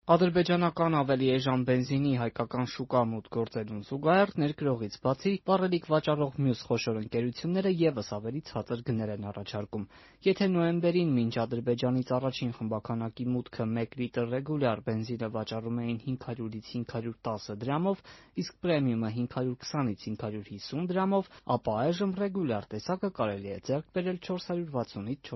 Ադրբեջանական ավելի էժան բենզինի հայկական շուկա մուտք գործելուն զուգահեռ ներկրողից բացի վառելիք վաճառող մյուս խոշոր ընկերությունները ևս ավելի ցածր գներ են առաջարկում։ Եթե նոյեմբերին մինչ Ադրբեջանից առաջին խմբականակի մուտքը 1 լիտր ռեգուլյար բենզինը վաճառում էին 500-ից 510 դրամով, իսկ պրեմիումը 520-ից 550 դրամով, ապա այժմ ռեգուլյար տեսակը կարելի է ձեռք բերել 460-ից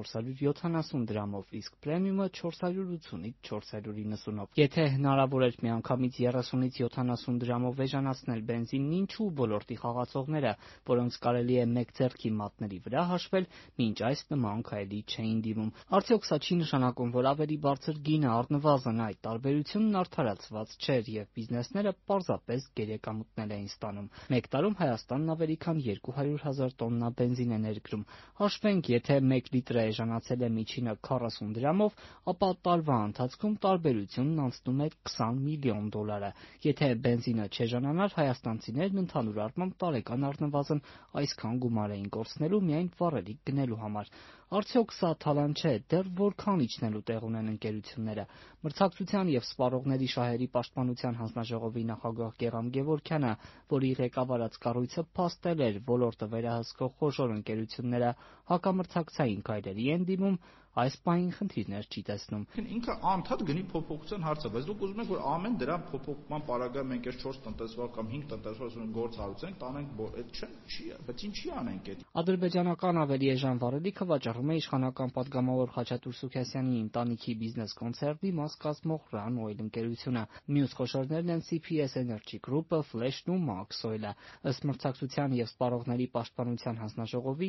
470 դրամով, իսկ պրեմիումը 480-ից 490-ով։ Եթե հնարավոր էր միանգամից 30-ից 70 դրամով էժանացնել բենզինն, ինչու ոլորտի խաղացողները, որոնց կարելի է մեկ ձեռքի մատների վրա հաշվել, մինչ այս նման քայլի չէին դիմում։ Արդյոք սա չի նշանակում, որ ավելի բարձր գինը առնվազն այդ տարբերությունն արդարացված չէր և բիզնեսները պարզապես գերեկամուտներ էին ստանում։ Մեկ տարում Հայաստանն ավելի քան 200,000 տոննա բենզին է ներկրում։ Հաշվենք, եթե 1 լիտրը էժանացել է միջինը 40 դրամով, ապա տարվա ընթացքում տարբերությունն անցնում է 20 միլիոն դոլարը։ Եթե բենզինը չեժանանար, հայաստանցիներն ընդհանուր առմամբ տարեկան առնվազն այսքան գումար էին կորցնելու միայն վառելիք գնելու համար։ Արդյոք սա թալան չէ, դեռ որքան իջնելու տեղ ունեն ընկերությունները։ Մրցակցության և սպառողների շահերի պաշտպանության հանձնաժողովի նախագահ Գերամ Գևորգյանը, որի ղեկավարած կառույցը փաստել էր ոլորտը վերահսկող խոշոր ընկերությունները հակամրցակցային քայլերի են դիմում, այս պահին խնդիրներ չի տեսնում։ Ինքը անդադ գնի փոփոխության հարց է, բայց դուք ուզում եք, որ ամեն դրա փոփոխման պարագայում մենք այս 4 տնտեսվար կամ 5 տնտեսվար գործ հարուցենք, տանենք, այդ չի, բայց ինչի անենք այդ։ Ադրբեջանական ավելի էժան վառելիքը վաճառում է իշխանական պատգամավոր Խաչատուր Սուքասյանի ընտանիքի բիզնես կոնցեռնի մաս կազմող Run Oil ընկերությունը։ Մյուս խոշորներն են CPS Energy Group-ը, Flash-ն ու Max Oil-ը։ Ըստ մրցակցության և սպառողների պաշտպանության հանձնաժողովի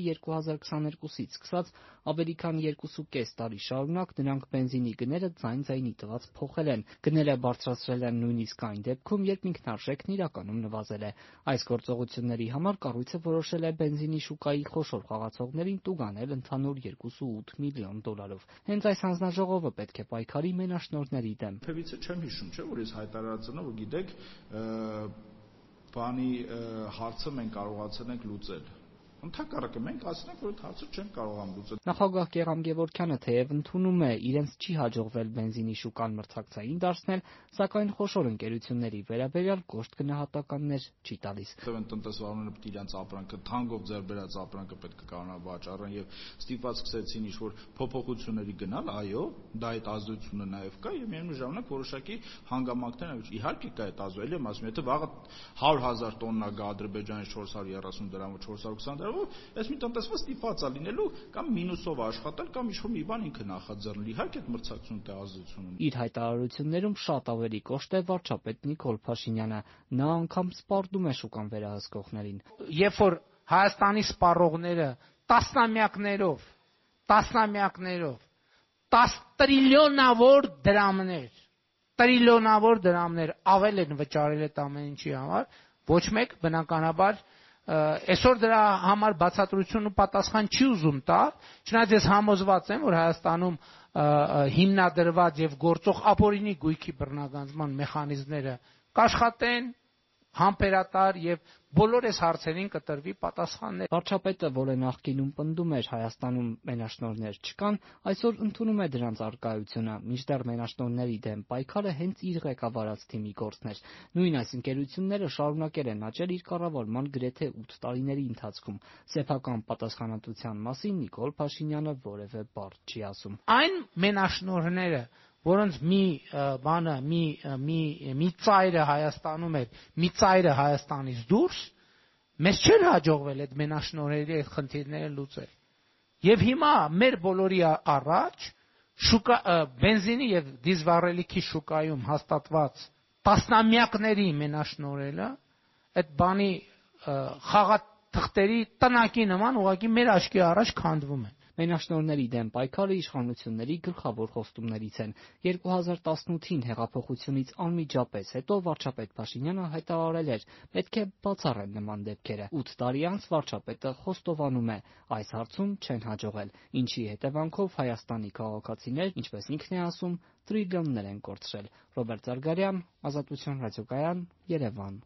2022-ից սկսած ավելի քան 2.5 տարի շարունակ նրանք բենզինի գները ձայն-ձայնի տված փոխել են։ Գները բարձրացրել են նույնիսկ այն դեպքում, երբ ինքնարժեքն իրականում նվազել է։ Այս գործողությունների համար կառույցը որոշել է բենզինի շուկայի խոշոր խաղացողներին տուգանել ընդհանուր 2.8 միլիոն դոլարով։ Հենց այս հանձնաժողովը պետք է պայքարի մենաշնորհների դեմ։ Երբևիցե չեմ հիշում, չէ՞ որ ես հայտարարացնեմ, որ գիտեք, բանի հարցը մենք կարողացել ենք լուծել։ Ընդհակառակը մենք ասենք, որ այդ հարցը չենք կարողանում լուծել։ Նախագահ Գերամ Գևորգյանը թեև ընդունում է, իրենց չի հաջողվել բենզինի շուկան մրցակցային դարձնել, սակայն խոշոր ընկերությունների վերաբերյալ կոշտ գնահատականներ չի տալիս։ Այն տնտեսվարները պետք է իրենց ապրանքը թանկով ձեռք բերած ապրանքը պետք է կարողանան վաճառեն եւ ստիպված սկսեցին ինչ-որ փոփոխությունների գնալ, այո, դա այդ ազդեցությունը նաեւ կա եւ միևնույն ժամանակ որոշակի հանգամանքներ իհարկե կա այդ ազդեցությունը, ելի եմ ասում, եթե վաղը 100,000 տոննա գա Ադրբեջանից 430 դրամով, 420 դրամով, այս մի տնտեսված ստիպված է լինելու կամ մինուսով աշխատել կամ ինչ-որ մի բան ինքը նախաձեռնել։ Իհարկե այդ մրցակցությունը դա ազդեցություն ունի։ Իր հայտարարություններում շատ ավելի կոշտ է վարչապետ Նիկոլ Փաշինյանը։ Նա անգամ սպառնում է շուկան վերահսկողներին։ Երբ որ Հայաստանի սպառողները տասնամյակներով 10 տրիլիոնավոր դրամներ ավել են վճարել այդ ամեն ինչի համար, ոչ մեկ բնականաբար այսօր դրա համար բացատրություն ու պատասխան չի ուզում տալ, չնայած ես համոզված եմ, որ Հայաստանում հիմնադրված եւ գործող ապօրինի գույքի բռնագանձման մեխանիզմները կաշխատեն համբերատար եւ բոլոր այս հարցերին կտրվի պատասխաններ։ Վարչապետը, որը նախկինում պնդում էր Հայաստանում մենաշնորհներ չկան, այսօր ընդունում է դրանց առկայությունը, մինչդեռ մենաշնորհների դեմ պայքարը հենց իր ղեկավարած թիմի գործն էր։ Նույն այս ընկերությունները շարունակել են աճել իր կառավարման գրեթե 8 տարիների ընթացքում։ Սեփական պատասխանատվության մասին Նիկոլ Փաշինյանը որևէ բառ չի ասում։ Այն մենաշնորհները, որոնց մի ծայրը Հայաստանում է, մի ծայրը Հայաստանից դուրս, մեզ չէր հաջողվել այդ մենաշնորհերի այդ խնդիրները լուծել։ Եվ հիմա մեր բոլորի առաջ բենզինի եւ դիզվառելիքի շուկայում հաստատված տասնամյակների մենաշնորհելը այդ բանի խաղաթղթերի տնակի նման ուղղակի մեր աչքի առաջ քանդվում են։ Մենաշնորհների դեմ պայքարը իշխանությունների գլխավոր խոստումներից են։ 2018-ին հեղափոխությունից անմիջապես հետո վարչապետ Փաշինյանը հայտարարել էր՝ պետք է բացառեն նման դեպքերը։ 8 տարի անց վարչապետը խոստովանում է՝ այս հարցում չեն հաջողել, ինչի հետևանքով Հայաստանի քաղաքացիներ, ինչպես ինքն է ասում, տրիլիոններ են կորցրել։ Ռոբերտ Զարգարյան, Ազատություն ռադիոկայան, Երևան։